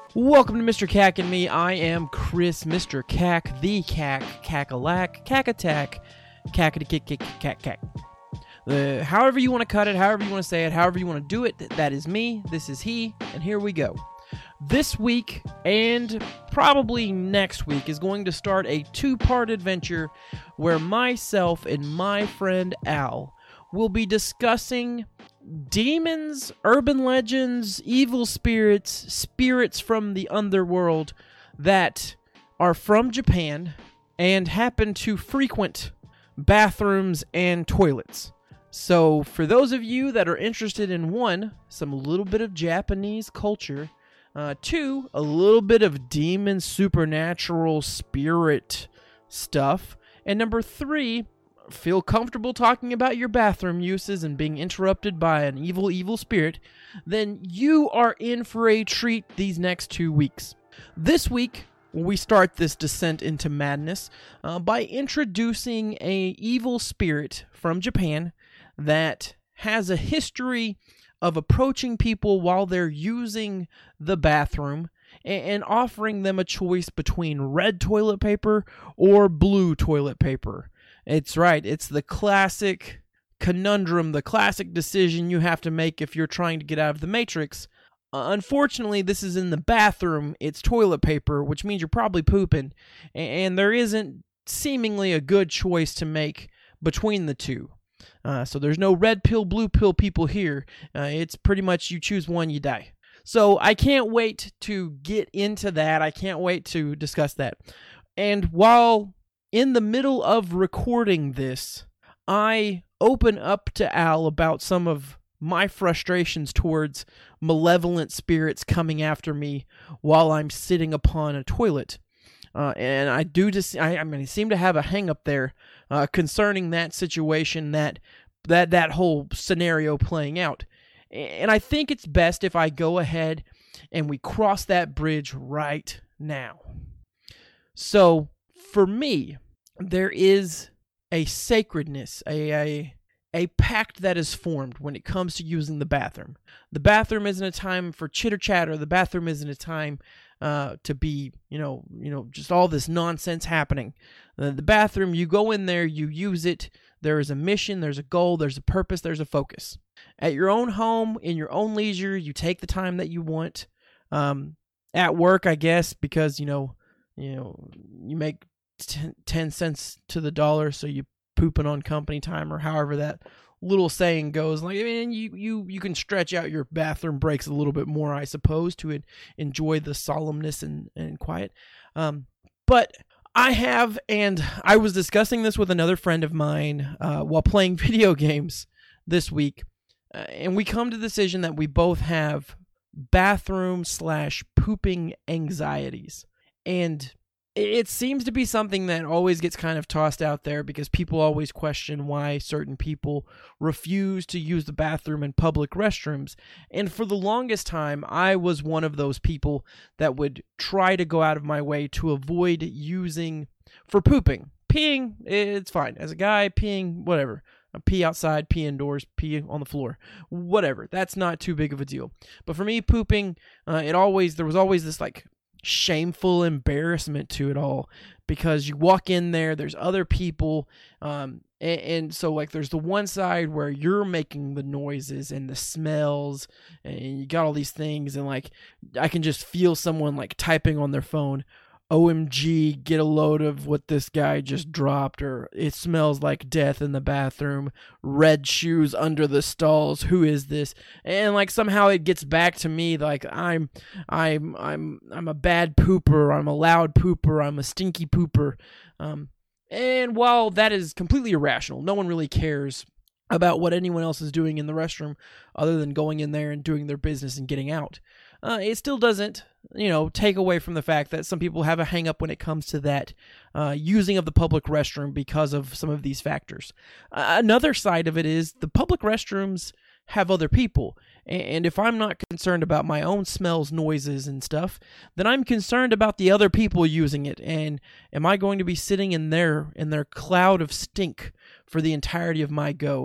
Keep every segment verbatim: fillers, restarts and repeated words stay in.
Welcome to Mister Cack and Me. I am Chris, Mister Cack, the Cack, Cack-a-lack, Cack-attack, Cack-a-kick-kick-cack-cack. Uh, however you want to cut it, however you want to say it, however you want to do it, th- that is me, this is he, and here we go. This week, and probably next week, is going to start a two-part adventure where myself and my friend Al will be discussing demons, urban legends, evil spirits, spirits from the underworld that are from Japan and happen to frequent bathrooms and toilets. So for those of you that are interested in one, some little bit of Japanese culture, uh, two, a little bit of demon, supernatural, spirit stuff, and number three, feel comfortable talking about your bathroom uses and being interrupted by an evil, evil spirit, then you are in for a treat these next two weeks. This week, we start this descent into madness uh, by introducing a evil spirit from Japan that has a history of approaching people while they're using the bathroom and, and offering them a choice between red toilet paper or blue toilet paper. It's right. It's the classic conundrum, the classic decision you have to make if you're trying to get out of the Matrix. Uh, unfortunately, this is in the bathroom. It's toilet paper, which means you're probably pooping, and, and there isn't seemingly a good choice to make between the two. Uh, so there's no red pill, blue pill people here. Uh, it's pretty much you choose one, you die. So I can't wait to get into that. I can't wait to discuss that. And while in the middle of recording this, I open up to Al about some of my frustrations towards malevolent spirits coming after me while I'm sitting upon a toilet. Uh, and I do just, I, I mean, I seem to have a hang up there uh, concerning that situation, that, that, that whole scenario playing out. And I think it's best if I go ahead and we cross that bridge right now. So, for me, there is a sacredness, a, a a pact that is formed when it comes to using the bathroom. The bathroom isn't a time for chitter chatter. The bathroom isn't a time uh, to be, you know, you know, just all this nonsense happening. Uh, the bathroom, you go in there, you use it. There is a mission, there's a goal, there's a purpose, there's a focus. At your own home, in your own leisure, you take the time that you want. Um, at work, I guess, because you know, you know, you make ten cents to the dollar, so you pooping on company time, or however that little saying goes. Like, I mean, you you you can stretch out your bathroom breaks a little bit more, I suppose, to enjoy the solemnness and, and quiet. Um, but I have, and I was discussing this with another friend of mine uh, while playing video games this week, uh, and we come to the decision that we both have bathroom slash pooping anxieties. And it seems to be something that always gets kind of tossed out there because people always question why certain people refuse to use the bathroom in public restrooms. And for the longest time, I was one of those people that would try to go out of my way to avoid using for pooping. Peeing, it's fine. As a guy, peeing, whatever. Pee outside, pee indoors, pee on the floor, whatever. That's not too big of a deal. But for me, pooping, uh, it always, there was always this like shameful embarrassment to it all, because you walk in there, there's other people, um, and, and so like there's the one side where you're making the noises and the smells, and you got all these things, and like I can just feel someone like typing on their phone, O M G, get a load of what this guy just dropped, or it smells like death in the bathroom, red shoes under the stalls, who is this? And like somehow it gets back to me like I'm I'm I'm I'm a bad pooper, I'm a loud pooper, I'm a stinky pooper. Um and while that is completely irrational, no one really cares about what anyone else is doing in the restroom other than going in there and doing their business and getting out. Uh, it still doesn't, you know, take away from the fact that some people have a hang up when it comes to that uh, using of the public restroom because of some of these factors. Uh, another side of it is the public restrooms have other people. And if I'm not concerned about my own smells, noises, and stuff, then I'm concerned about the other people using it. And am I going to be sitting in their in their cloud of stink for the entirety of my go?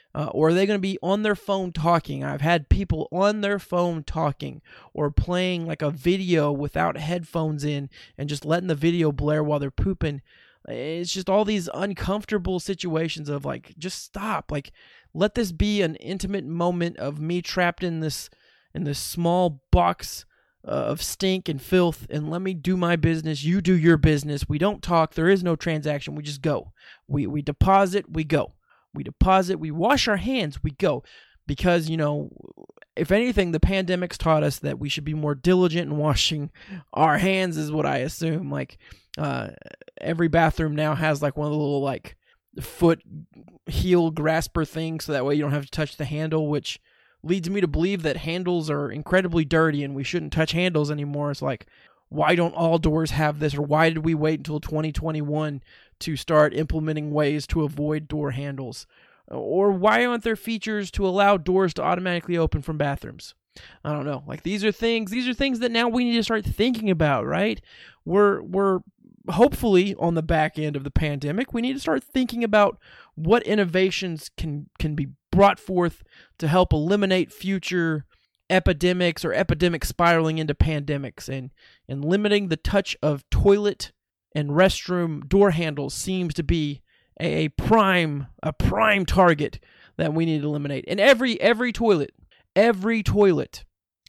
Uh, or are they going to be on their phone talking? I've had people on their phone talking or playing like a video without headphones in and just letting the video blare while they're pooping. It's just all these uncomfortable situations of like, just stop. Like, let this be an intimate moment of me trapped in this in this small box uh, of stink and filth, and let me do my business. You do your business. We don't talk. There is no transaction. We just go. We we deposit. We go. We deposit, we wash our hands, we go. Because, you know, if anything, the pandemic's taught us that we should be more diligent in washing our hands, is what I assume. Like, uh, every bathroom now has like one of the little like foot heel grasper things, so that way you don't have to touch the handle, which leads me to believe that handles are incredibly dirty and we shouldn't touch handles anymore. It's like, why don't all doors have this? Or why did we wait until twenty twenty-one to start implementing ways to avoid door handles? Or why aren't there features to allow doors to automatically open from bathrooms? I don't know. Like, these are things, these are things that now we need to start thinking about, right? We're, we're hopefully on the back end of the pandemic. We need to start thinking about what innovations can, can be brought forth to help eliminate future epidemics or epidemic spiraling into pandemics, and, and limiting the touch of toilet and restroom door handles seems to be a, a prime a prime target that we need to eliminate. And every every toilet, every toilet,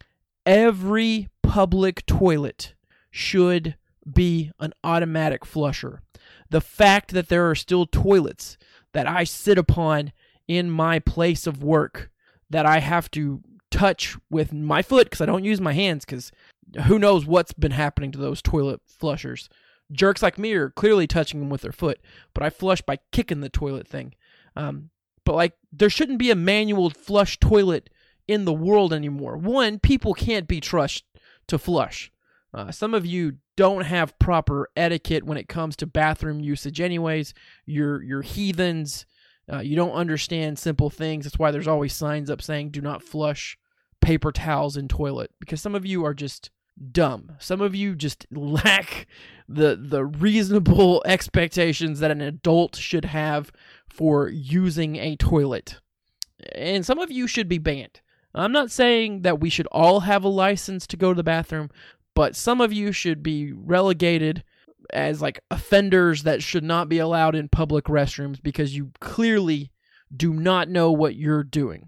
every public toilet should be an automatic flusher. The fact that there are still toilets that I sit upon in my place of work that I have to touch with my foot, because I don't use my hands, because who knows what's been happening to those toilet flushers. Jerks like me are clearly touching them with their foot, but I flush by kicking the toilet thing. Um, but like, there shouldn't be a manual flush toilet in the world anymore. One, people can't be trusted to flush. Uh, some of you don't have proper etiquette when it comes to bathroom usage anyways. You're, you're heathens. Uh, you don't understand simple things. That's why there's always signs up saying, do not flush paper towels in toilet, because some of you are just dumb. Some of you just lack the the reasonable expectations that an adult should have for using a toilet. And some of you should be banned. I'm not saying that we should all have a license to go to the bathroom, but some of you should be relegated as like offenders that should not be allowed in public restrooms because you clearly do not know what you're doing.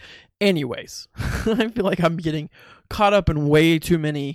Anyways, I feel like I'm getting caught up in way too many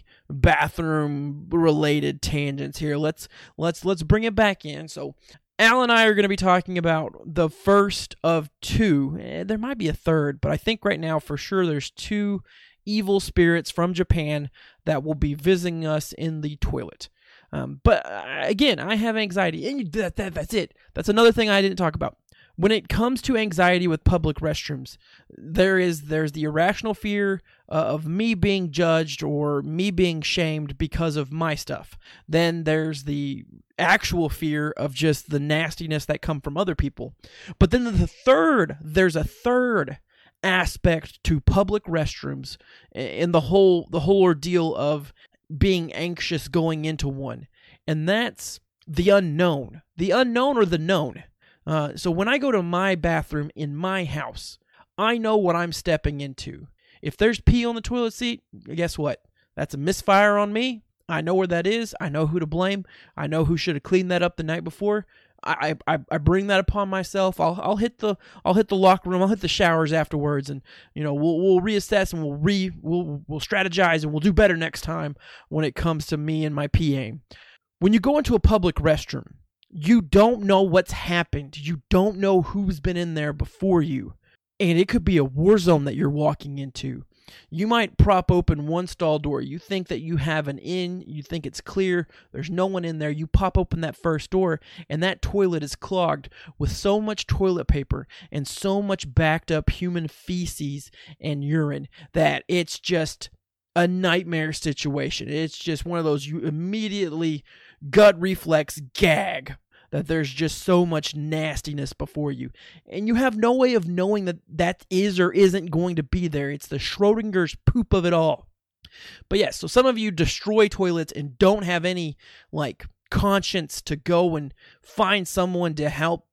bathroom-related tangents here. Let's let's let's bring it back in. So, Al and I are going to be talking about the first of two. Eh, there might be a third, but I think right now for sure there's two evil spirits from Japan that will be visiting us in the toilet. Um, but uh, again, I have anxiety, and that, that that's it. That's another thing I didn't talk about. When it comes to anxiety with public restrooms, there is there's the irrational fear uh, of me being judged or me being shamed because of my stuff. Then there's the actual fear of just the nastiness that come from other people. But then the third, there's a third aspect to public restrooms in the whole the whole ordeal of being anxious going into one, and that's the unknown. The unknown or the known. Uh, so when I go to my bathroom in my house, I know what I'm stepping into. If there's pee on the toilet seat, guess what? That's a misfire on me. I know where that is. I know who to blame. I know who should have cleaned that up the night before. I, I I bring that upon myself. I'll I'll hit the I'll hit the locker room. I'll hit the showers afterwards, and you know we'll we'll reassess and we'll re we'll we'll strategize and we'll do better next time when it comes to me and my P A. When you go into a public restroom, you don't know what's happened. You don't know who's been in there before you, and it could be a war zone that you're walking into. You might prop open one stall door. You think that you have an in. You think it's clear. There's no one in there. You pop open that first door, and that toilet is clogged with so much toilet paper and so much backed up human feces and urine that it's just a nightmare situation. It's just one of those you immediately gut reflex gag. That there's just so much nastiness before you. And you have no way of knowing that that is or isn't going to be there. It's the Schrodinger's poop of it all. But yes, so some of you destroy toilets and don't have any, like, conscience to go and find someone to help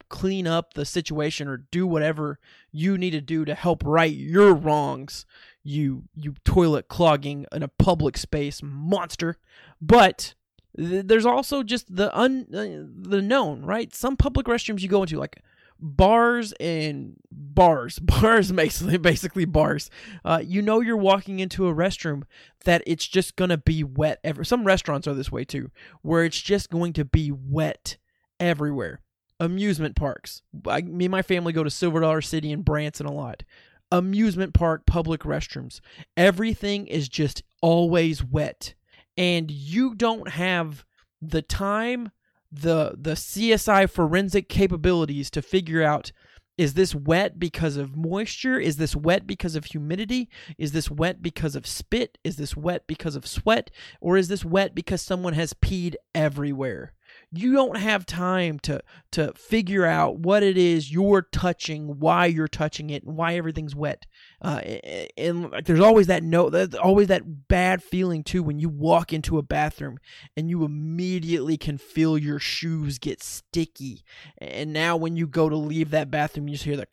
clean up the situation or do whatever you need to do to help right your wrongs, you you toilet clogging in a public space monster. But th- there's also just the un uh, the known, right? Some public restrooms you go into, like bars and bars, bars basically, basically bars. Uh, you know you're walking into a restroom that it's just gonna be wet. Ever some restaurants are this way too, where it's just going to be wet everywhere. Amusement parks. I, me and my family go to Silver Dollar City and Branson a lot. Amusement park public restrooms. Everything is just always wet, and you don't have the time, the the C S I forensic capabilities to figure out, is this wet because of moisture? Is this wet because of humidity? Is this wet because of spit? Is this wet because of sweat? Or is this wet because someone has peed everywhere? You don't have time to to figure out what it is you're touching, why you're touching it, and why everything's wet. Uh, and, and like, there's always that note, there's always that bad feeling too when you walk into a bathroom and you immediately can feel your shoes get sticky. And now when you go to leave that bathroom, you just hear the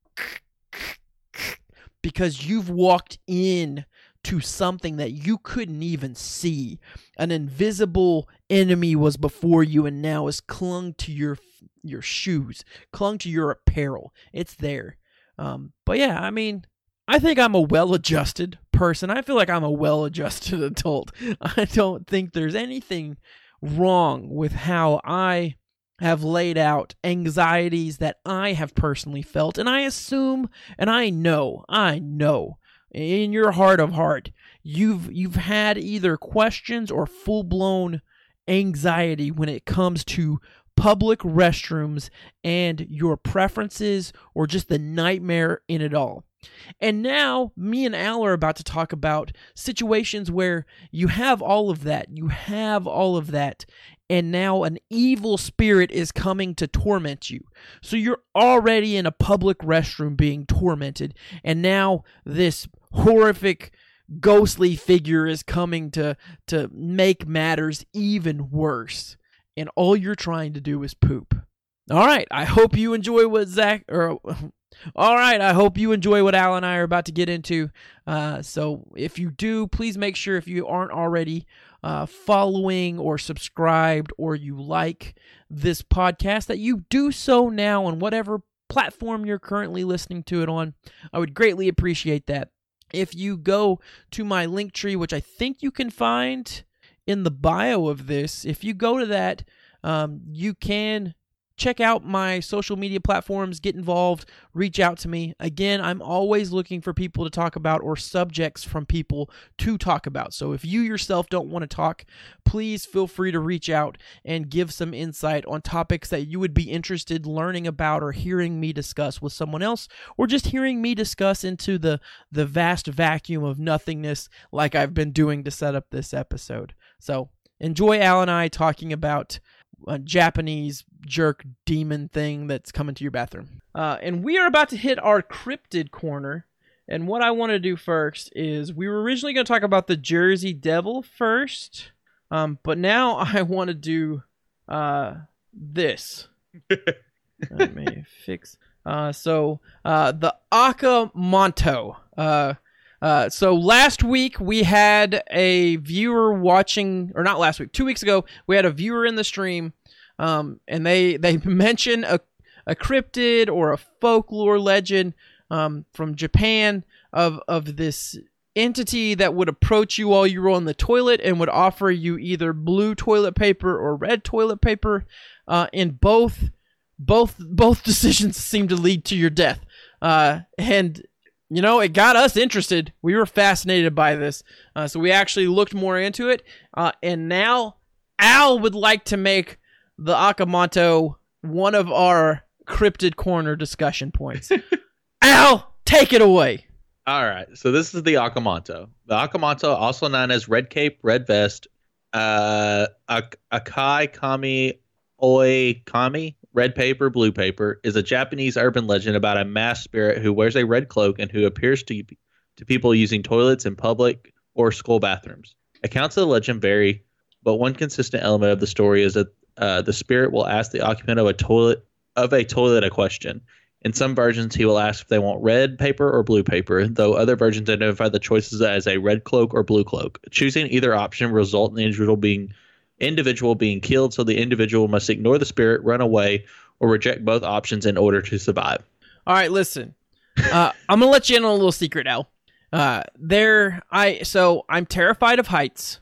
because you've walked in to something that you couldn't even see. An invisible enemy was before you and now is clung to your your shoes, clung to your apparel. It's there. Um, but yeah, I mean, I think I'm a well-adjusted person. I feel like I'm a well-adjusted adult. I don't think there's anything wrong with how I have laid out anxieties that I have personally felt. And I assume, and I know, I know, in your heart of heart, you've you've had either questions or full-blown anxiety when it comes to public restrooms and your preferences or just the nightmare in it all. And now me and Al are about to talk about situations where you have all of that. You have all of that. And now an evil spirit is coming to torment you. So you're already in a public restroom being tormented. And now this horrific ghostly figure is coming to, to make matters even worse. And all you're trying to do is poop. All right. I hope you enjoy what Zach... or. All right, I hope you enjoy what Al and I are about to get into. Uh, so if you do, please make sure, if you aren't already uh, following or subscribed or you like this podcast, that you do so now on whatever platform you're currently listening to it on. I would greatly appreciate that. If you go to my link tree, which I think you can find in the bio of this, if you go to that, um, you can check out my social media platforms, get involved, reach out to me. Again, I'm always looking for people to talk about or subjects from people to talk about. So if you yourself don't want to talk, please feel free to reach out and give some insight on topics that you would be interested learning about or hearing me discuss with someone else, or just hearing me discuss into the, the vast vacuum of nothingness like I've been doing to set up this episode. So enjoy Al and I talking about a Japanese jerk demon thing that's coming to your bathroom. Uh, and we are about to hit our cryptid corner. And what I want to do first is, we were originally going to talk about the Jersey Devil first. Um, but now I want to do uh, this. Let me fix. Uh, so uh, the Akamanto. Uh, Uh, so last week we had a viewer watching, or not last week, two weeks ago, we had a viewer in the stream, um, and they, they mentioned a, a cryptid or a folklore legend, um, from Japan of, of this entity that would approach you while you were on the toilet and would offer you either blue toilet paper or red toilet paper, uh, and both, both, both decisions seem to lead to your death. Uh, and You know, it got us interested. We were fascinated by this. Uh, so we actually looked more into it. Uh, and now Al would like to make the Akamanto one of our cryptid corner discussion points. Al, take it away. All right. So this is the Akamanto. The Akamanto, also known as Red Cape, Red Vest, uh, Ak- Akai Kami Oi Kami, Red Paper, Blue Paper, is a Japanese urban legend about a masked spirit who wears a red cloak and who appears to to people using toilets in public or school bathrooms. Accounts of the legend vary, but one consistent element of the story is that uh, the spirit will ask the occupant of a toilet of a toilet a question. In some versions, he will ask if they want red paper or blue paper, though other versions identify the choices as a red cloak or blue cloak. Choosing either option will result in the individual being individual being killed, so the individual must ignore the spirit, run away, or reject both options in order to survive. All right, listen. Uh, I'm gonna let you in on a little secret, Al. Uh, there, I so I'm terrified of heights.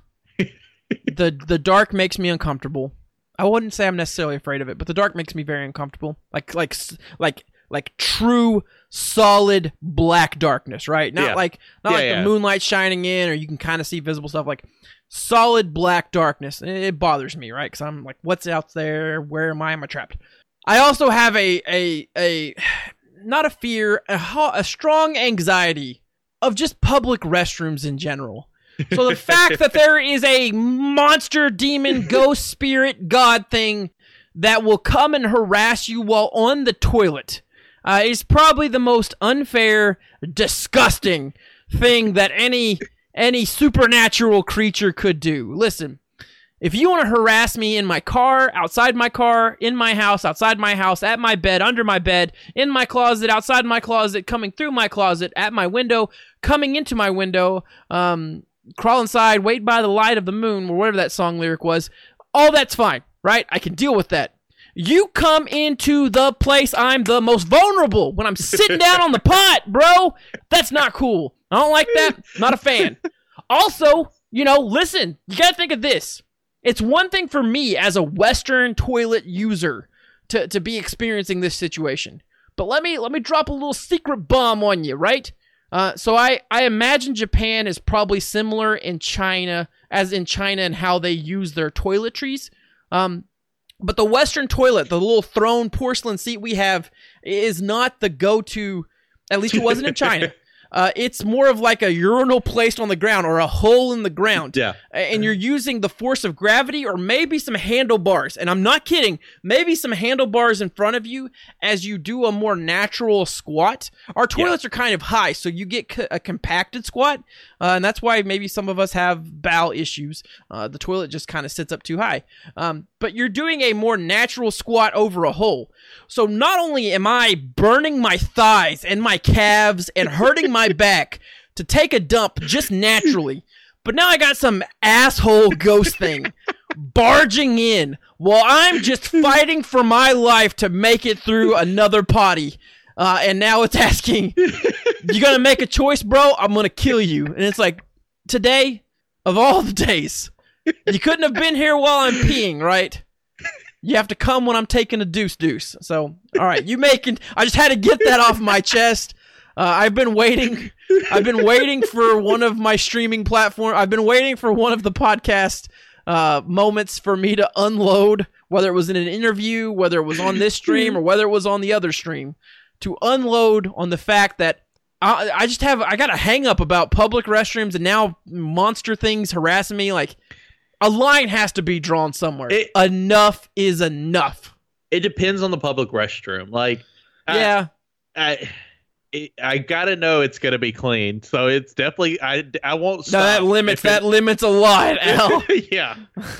the The dark makes me uncomfortable. I wouldn't say I'm necessarily afraid of it, but the dark makes me very uncomfortable. Like like like like true solid black darkness, right? Not yeah. like not yeah, like yeah. the moonlight shining in, or you can kind of see visible stuff. Like solid black darkness. It, it bothers me, right? Because I'm like, what's out there? Where am I? Am I trapped? I also have a a a not a fear, a, a strong anxiety of just public restrooms in general. So the fact that there is a monster, demon, ghost, spirit, god thing that will come and harass you while on the toilet uh, is probably the most unfair, disgusting thing that any any supernatural creature could do. Listen, if you want to harass me in my car, outside my car, in my house, outside my house, at my bed, under my bed, in my closet, outside my closet, coming through my closet, at my window, coming into my window, um, crawl inside, wait by the light of the moon, or whatever that song lyric was, all that's fine, right? I can deal with that. You come into the place I'm the most vulnerable when I'm sitting down on the pot, bro. That's not cool. I don't like that. Not a fan. Also, you know, listen, you gotta think of this. It's one thing for me as a Western toilet user to, to be experiencing this situation. But let me let me drop a little secret bomb on you, right? Uh, so I, I imagine Japan is probably similar in China, as in China and how they use their toiletries. Um, but the Western toilet, the little throne porcelain seat we have, is not the go-to, at least it wasn't in China. Uh, it's more of like a urinal placed on the ground or a hole in the ground. Yeah. And you're using the force of gravity or maybe some handlebars. And I'm not kidding. Maybe some handlebars in front of you as you do a more natural squat. Our toilets yeah. are kind of high, so you get c- a compacted squat. Uh, and that's why maybe some of us have bowel issues. Uh, the toilet just kind of sits up too high. Um, but you're doing a more natural squat over a hole. So not only am I burning my thighs and my calves and hurting my back to take a dump just naturally, but now I got some asshole ghost thing barging in while I'm just fighting for my life to make it through another potty. Uh, and now it's asking, you gonna make a choice, bro? I'm gonna kill you. And it's like, today, of all the days, you couldn't have been here while I'm peeing, right? You have to come when I'm taking a deuce deuce. So, all right, you making, I just had to get that off my chest. Uh, I've been waiting. I've been waiting for one of my streaming platform. I've been waiting for one of the podcast uh, moments for me to unload, whether it was in an interview, whether it was on this stream, or whether it was on the other stream, to unload on the fact that I, I just have, I got a hang up about public restrooms and now monster things harassing me. Like, a line has to be drawn somewhere. It, enough is enough. It depends on the public restroom. Like, yeah, I, I, it, I gotta know it's gonna be clean. So it's definitely I. I won't. Stop no, that limits. That limits a lot, Al. yeah.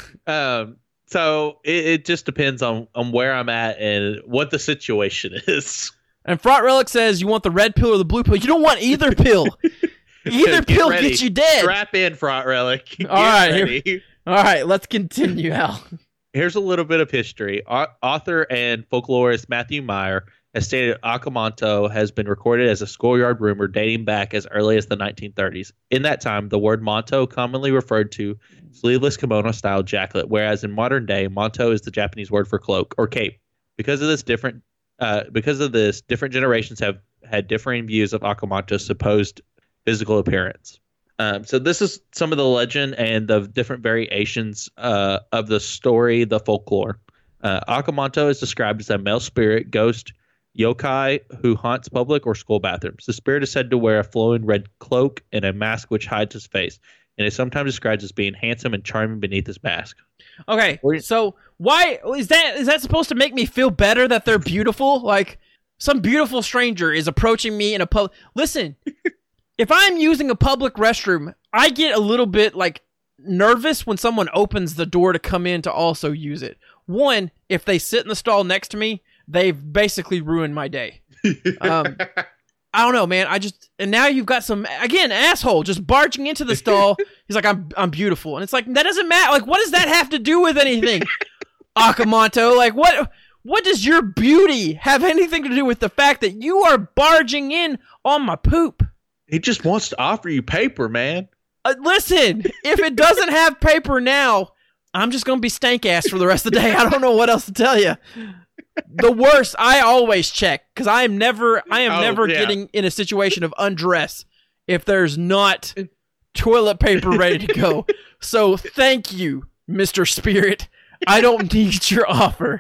Um. So it, it just depends on on where I'm at and what the situation is. And Fraught Relic says, you want the red pill or the blue pill? You don't want either pill. Either Get pill ready. gets you dead. Strap in, Fraught Relic. Get All right, ready. Here, all right, let's continue, Al. Here's a little bit of history. Au- author and folklorist Matthew Meyer has stated Akamanto has been recorded as a schoolyard rumor dating back as early as the nineteen thirties. In that time, the word manto commonly referred to sleeveless kimono-style jacket, whereas in modern day, manto is the Japanese word for cloak or cape. Because of this different, uh, because of this, different generations have had differing views of Akamanto's supposed physical appearance. Um, so this is some of the legend and the different variations uh, of the story, the folklore. Uh, Akamanto is described as a male spirit, ghost, yokai who haunts public or school bathrooms. The spirit is said to wear a flowing red cloak and a mask which hides his face, and is sometimes described as being handsome and charming beneath his mask. Okay, so why is that? Is that supposed to make me feel better that they're beautiful? Like some beautiful stranger is approaching me in a pub. Listen. If I'm using a public restroom, I get a little bit, like, nervous when someone opens the door to come in to also use it. One, if they sit in the stall next to me, they've basically ruined my day. Um, I don't know, man. I just and now you've got some again asshole just barging into the stall. He's like, I'm I'm beautiful, and it's like that doesn't matter. Like, what does that have to do with anything, Akamanto? Like, what what does your beauty have anything to do with the fact that you are barging in on my poop? He just wants to offer you paper, man. Uh, listen, if it doesn't have paper now, I'm just gonna be stank ass for the rest of the day. I don't know what else to tell you. The worst, I always check because I am never, I am Oh, never yeah. getting in a situation of undress if there's not toilet paper ready to go. So thank you, Mister Spirit. I don't need your offer.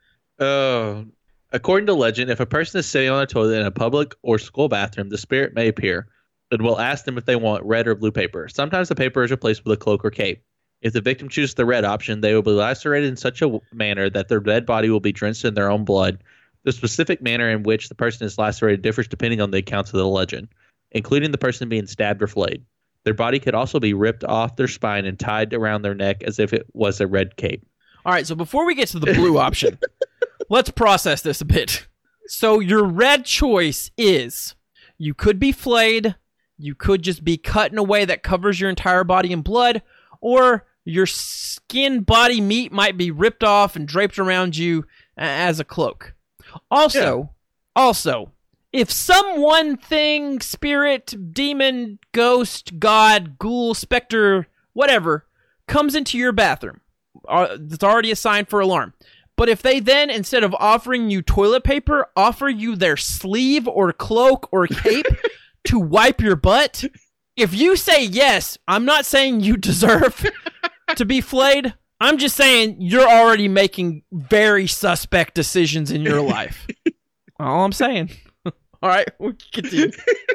Oh. According to legend, if a person is sitting on a toilet in a public or school bathroom, the spirit may appear and will ask them if they want red or blue paper. Sometimes the paper is replaced with a cloak or cape. If the victim chooses the red option, they will be lacerated in such a manner that their dead body will be drenched in their own blood. The specific manner in which the person is lacerated differs depending on the accounts of the legend, including the person being stabbed or flayed. Their body could also be ripped off their spine and tied around their neck as if it was a red cape. All right, so before we get to the blue option, let's process this a bit. So your red choice is you could be flayed, you could just be cut in a way that covers your entire body in blood, or your skin body meat might be ripped off and draped around you as a cloak. Also, yeah. also, if some one thing, spirit, demon, ghost, god, ghoul, specter, whatever, comes into your bathroom, uh, that's already a sign for alarm. But if they then, instead of offering you toilet paper, offer you their sleeve or cloak or cape to wipe your butt, if you say yes, I'm not saying you deserve to be flayed. I'm just saying you're already making very suspect decisions in your life. All I'm saying. All right, we can continue.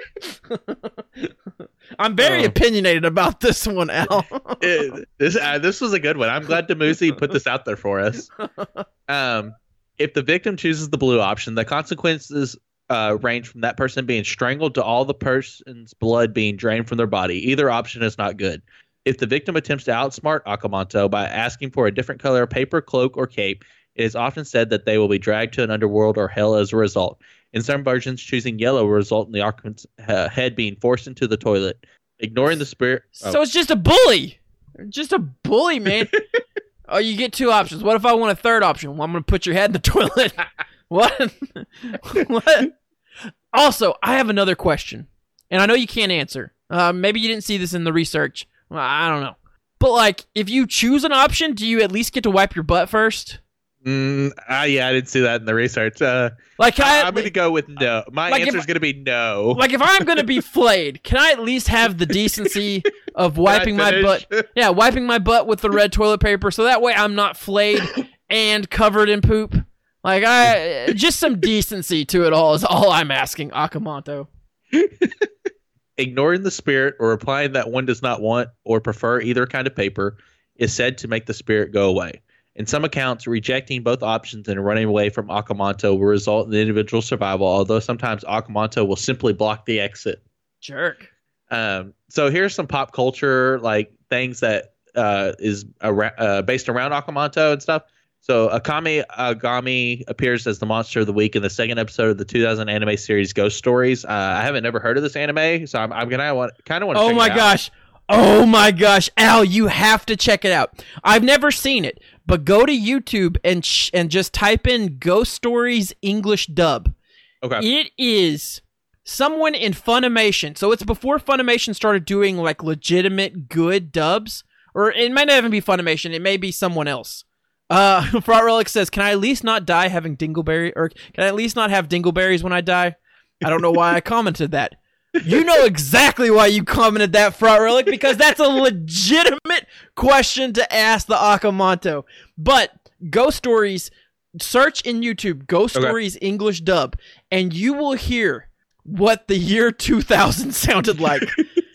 I'm very Oh. opinionated about this one, Al. It- this uh, this was a good one. I'm glad Demusi put this out there for us. Um, if the victim chooses the blue option, the consequences uh, range from that person being strangled to all the person's blood being drained from their body. Either option is not good. If the victim attempts to outsmart Akamanto by asking for a different color of paper, cloak, or cape, it is often said that they will be dragged to an underworld or hell as a result. In some versions, choosing yellow will result in the occupant's uh, head being forced into the toilet. Ignoring the spirit... So it's just a bully. Just a bully, man. Oh, you get two options. What if I want a third option? Well, I'm going to put your head in the toilet. What? What? Also, I have another question, and I know you can't answer. Uh, maybe you didn't see this in the research. Well, I don't know. But, like, if you choose an option, do you at least get to wipe your butt first? Mm, uh, yeah, I didn't see that in the research. Uh, Like, can I, I, I'm going to go with no. My like if- answer is going to be no. like, if I'm going to be flayed, can I at least have the decency of wiping my finish? butt? Yeah, wiping my butt with the red toilet paper, so that way I'm not flayed and covered in poop. Like, I just some decency to it all is all I'm asking, Akamanto. Ignoring the spirit or replying that one does not want or prefer either kind of paper is said to make the spirit go away. In some accounts, rejecting both options and running away from Akamanto will result in the individual survival, although sometimes Akamanto will simply block the exit. Jerk. Um, so here's some pop culture like things that uh, is ar- uh, based around Akamanto and stuff. So Akame Agami appears as the monster of the week in the second episode of the two thousand anime series Ghost Stories. Uh, I haven't never heard of this anime, so I'm, I'm gonna want kind of want to. Oh check my it out. gosh. Oh my gosh. Al, you have to check it out. I've never seen it, but go to YouTube and sh- and just type in Ghost Stories English dub. Okay. It is someone in Funimation. So it's before Funimation started doing like legitimate good dubs. Or it might not even be Funimation. It may be someone else. Uh, Fraught Relic says, can I at least not die having dingleberry? Or can I at least not have dingleberries when I die? I don't know why I commented that. You know exactly why you commented that, Fraught Relic, because that's a legitimate question to ask the Akamanto. But Ghost Stories, search in YouTube, Ghost Okay. Stories English dub, and you will hear what the year two thousand sounded like.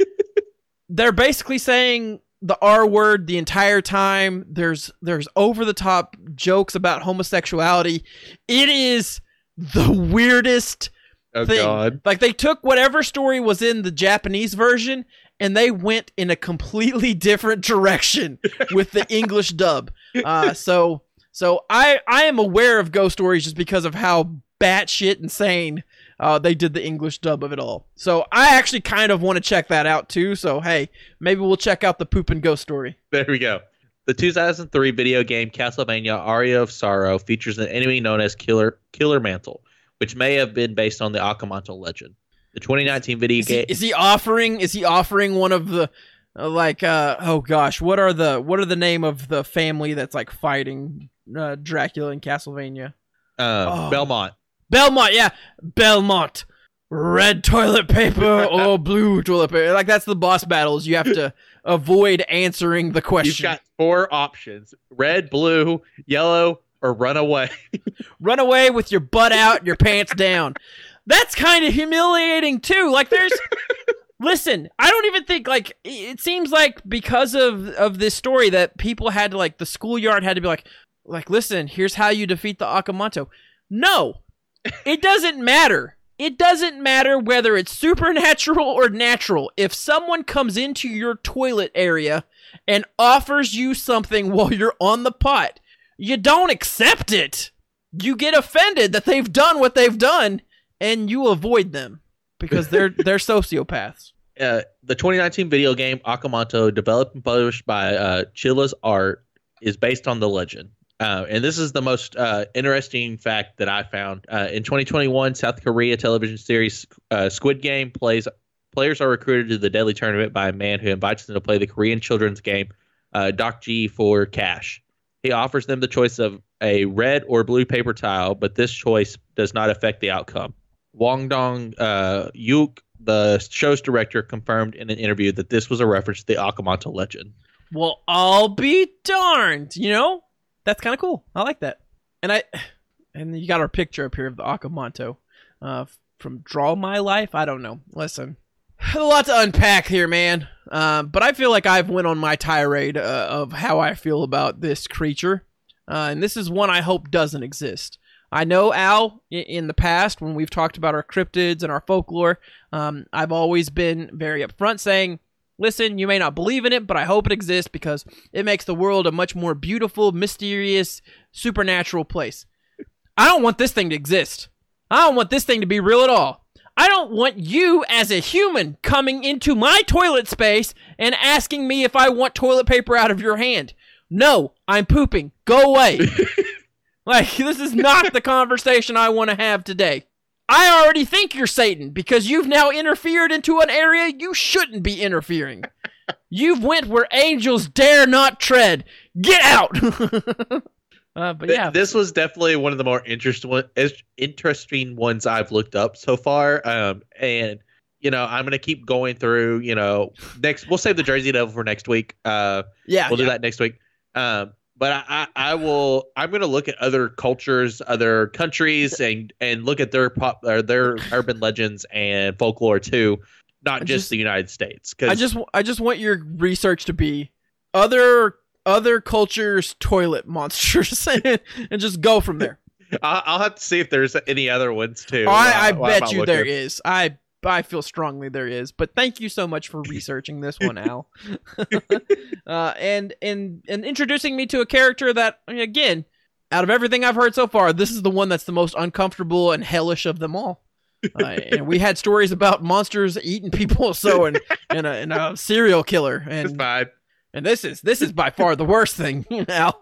They're basically saying the R word the entire time. There's there's over the top jokes about homosexuality. It is the weirdest Oh thing. God. Like they took whatever story was in the Japanese version and they went in a completely different direction with the English dub. Uh, so So I, I am aware of ghost stories just because of how batshit insane uh, they did the English dub of it all. So I actually kind of want to check that out too. So hey, maybe we'll check out the poopin' ghost story. There we go. The two thousand three video game Castlevania Aria of Sorrow features an enemy known as Killer Killer Mantle, which may have been based on the Akamanto legend. The twenty nineteen video Is he, game is he offering? Is he offering one of the uh, like? Uh, oh gosh, what are the what are the name of the family that's like fighting uh, Dracula in Castlevania? uh, Oh. Belmont. Belmont, yeah, Belmont. Red toilet paper or blue toilet paper. Like that's the boss battles. You have to avoid answering the question. You've got four options: red, blue, yellow, or run away. Run away with your butt out, your pants down. That's kind of humiliating too. Like there's listen, I don't even think like it seems like because of of this story that people had to like the schoolyard had to be like like listen, here's how you defeat the Akamanto. No. It doesn't matter. It doesn't matter whether it's supernatural or natural. If someone comes into your toilet area and offers you something while you're on the pot, you don't accept it. You get offended that they've done what they've done, and you avoid them because they're they're sociopaths. Uh, the twenty nineteen video game Akamanto, developed and published by uh, Chilla's Art, is based on the legend. Uh, and this is the most uh, interesting fact that I found. Uh, in twenty twenty-one, South Korea television series uh, Squid Game plays players are recruited to the deadly tournament by a man who invites them to play the Korean children's game uh, Dokji for cash. He offers them the choice of a red or blue paper tile, but this choice does not affect the outcome. Wong Dong uh, Yuk, the show's director, confirmed in an interview that this was a reference to the Akamanto legend. Well, I'll be darned, you know? That's kind of cool. I like that. And I, and you got our picture up here of the Akamanto uh, from Draw My Life. I don't know. Listen, a lot to unpack here, man. Um, but I feel like I've went on my tirade uh, of how I feel about this creature. Uh, and this is one I hope doesn't exist. I know, Al, in the past, when we've talked about our cryptids and our folklore, um, I've always been very upfront saying, listen, you may not believe in it, but I hope it exists because it makes the world a much more beautiful, mysterious, supernatural place. I don't want this thing to exist. I don't want this thing to be real at all. I don't want you as a human coming into my toilet space and asking me if I want toilet paper out of your hand. No, I'm pooping. Go away. Like, this is not the conversation I want to have today. I already think you're Satan because you've now interfered into an area you shouldn't be interfering. You've went where angels dare not tread. Get out! uh, but yeah, This was definitely one of the more interesting one, interesting ones I've looked up so far. Um, and you know, I'm gonna keep going through. You know, next we'll save the Jersey Devil for next week. Uh, yeah, we'll yeah. do that next week. Um, but I, I, I will. I'm going to look at other cultures, other countries, and and look at their pop, or their urban legends and folklore too, not I just, just- the United States. Cause I just, I just want your research to be other other cultures' toilet monsters, and just go from there. I'll, I'll have to see if there's any other ones too. I, I while- while I'm bet out you there looking. is. I I feel strongly there is. But thank you so much for researching this one, Al. uh, and and and introducing me to a character that, I mean, again, out of everything I've heard so far, this is the one that's the most uncomfortable and hellish of them all. Uh, and we had stories about monsters eating people, so and and a, and a serial killer, It's and fine. and this is this is by far the worst thing, Al.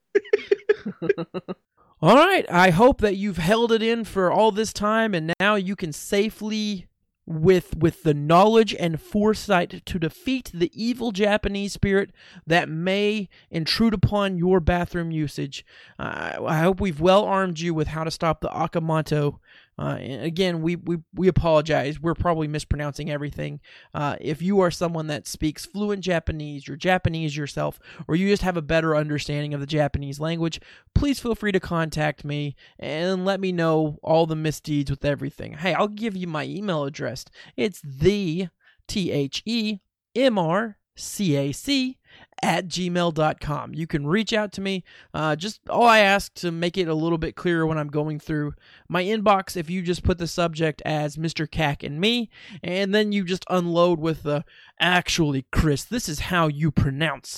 All right, I hope that you've held it in for all this time, and now you can safely, with with the knowledge and foresight to defeat the evil Japanese spirit that may intrude upon your bathroom usage. Uh, I hope we've well armed you with how to stop the Akamanto. Uh, and again, we, we, we apologize. We're probably mispronouncing everything. Uh, if you are someone that speaks fluent Japanese, you're Japanese yourself, or you just have a better understanding of the Japanese language, please feel free to contact me and let me know all the misdeeds with everything. Hey, I'll give you my email address. It's the T H E M R C A C at gmail dot com. You can reach out to me. Uh, just all I ask to make it a little bit clearer when I'm going through my inbox, if you just put the subject as Mister Cack and me, and then you just unload with the, actually, Chris, this is how you pronounce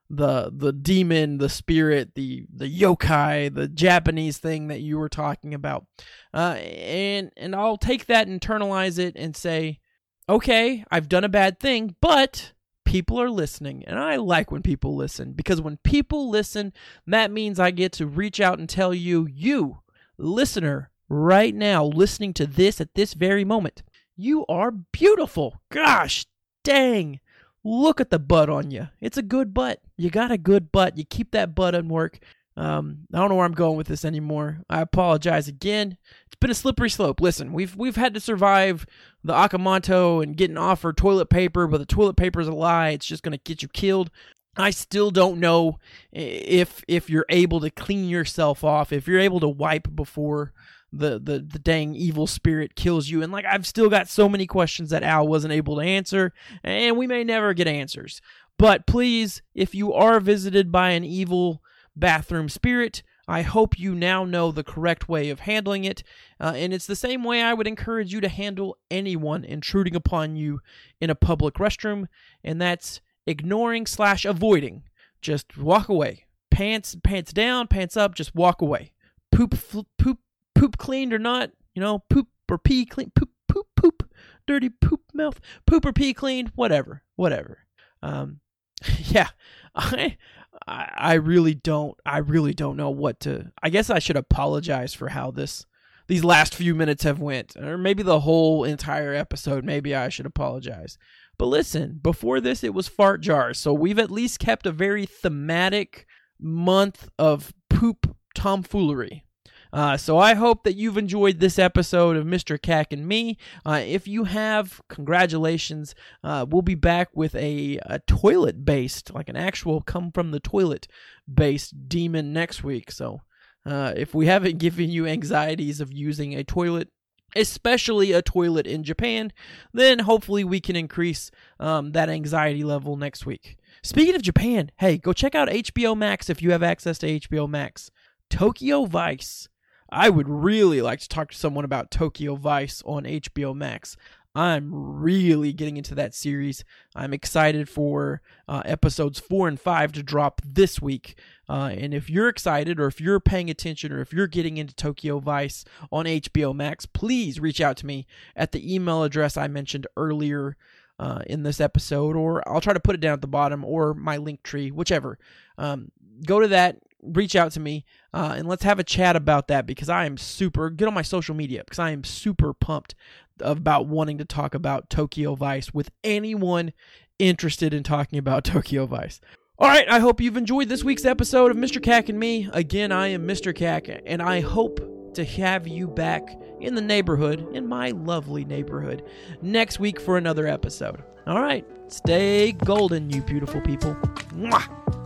the the demon, the spirit, the the yokai, the Japanese thing that you were talking about. Uh, and and I'll take that, internalize it, and say, okay, I've done a bad thing, but people are listening, and I like when people listen, because when people listen, that means I get to reach out and tell you, you, listener, right now, listening to this at this very moment, you are beautiful. Gosh dang. Look at the butt on you. It's a good butt. You got a good butt. You keep that butt on work. Um, I don't know where I'm going with this anymore. I apologize again. It's been a slippery slope. Listen, we've we've had to survive the Akamanto and getting offered toilet paper, but the toilet paper is a lie. It's just going to get you killed. I still don't know if if you're able to clean yourself off, if you're able to wipe before the, the, the dang evil spirit kills you. And like, I've still got so many questions that Al wasn't able to answer, and we may never get answers. But please, if you are visited by an evil bathroom spirit, I hope you now know the correct way of handling it. Uh, and it's the same way I would encourage you to handle anyone intruding upon you in a public restroom, and that's ignoring slash avoiding. Just walk away. Pants, pants down, pants up, just walk away. Poop, fl- poop, poop cleaned or not, you know, poop or pee clean, poop, poop, poop, dirty poop mouth, poop or pee cleaned, whatever, whatever. Um, yeah, I, I really don't, I really don't know what to, I guess I should apologize for how this, these last few minutes have went, or maybe the whole entire episode. Maybe I should apologize. But listen, before this, it was fart jars, so we've at least kept a very thematic month of poop tomfoolery. Uh, so I hope that you've enjoyed this episode of Mister Cack and me. Uh, if you have, congratulations. Uh, we'll be back with a, a toilet-based, like an actual come-from-the-toilet-based demon next week. So uh, if we haven't given you anxieties of using a toilet, especially a toilet in Japan, then hopefully we can increase um, that anxiety level next week. Speaking of Japan, hey, go check out H B O Max if you have access to H B O Max. Tokyo Vice. I would really like to talk to someone about Tokyo Vice on H B O Max. I'm really getting into that series. I'm excited for uh, episodes four and five to drop this week. Uh, and if you're excited, or if you're paying attention, or if you're getting into Tokyo Vice on H B O Max, please reach out to me at the email address I mentioned earlier uh, in this episode, or I'll try to put it down at the bottom, or my link tree, whichever. Um, go to that. Reach out to me, uh, and let's have a chat about that, because I am super, get on my social media, because I am super pumped about wanting to talk about Tokyo Vice with anyone interested in talking about Tokyo Vice. All right, I hope you've enjoyed this week's episode of Mister Cack and me. Again, I am Mister Cack, and I hope to have you back in the neighborhood, in my lovely neighborhood, next week for another episode. All right, stay golden, you beautiful people. Mwah!